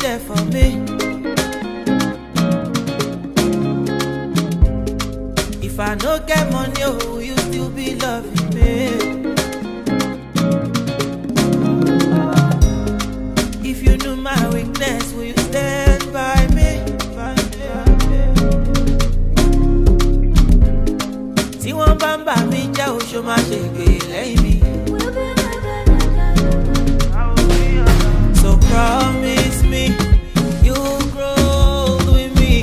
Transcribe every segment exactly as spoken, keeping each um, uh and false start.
there for me. If I no get money, oh, will you still be loving me? If you knew my weakness, will you stand by me? See one bamba me, ja show my shake, let me. So promise me you'll grow with me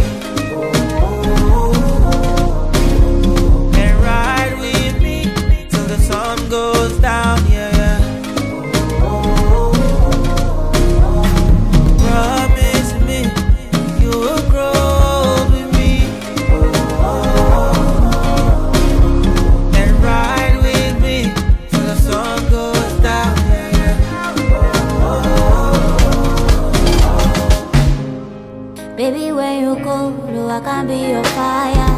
and ride with me till the sun goes down, yeah, yeah. Promise me you'll grow with me and ride with me till the sun goes down, yeah, yeah. Baby, when you go, no, I can be your fire.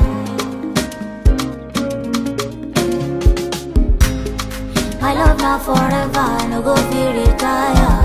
My love now forever, no go feel retire.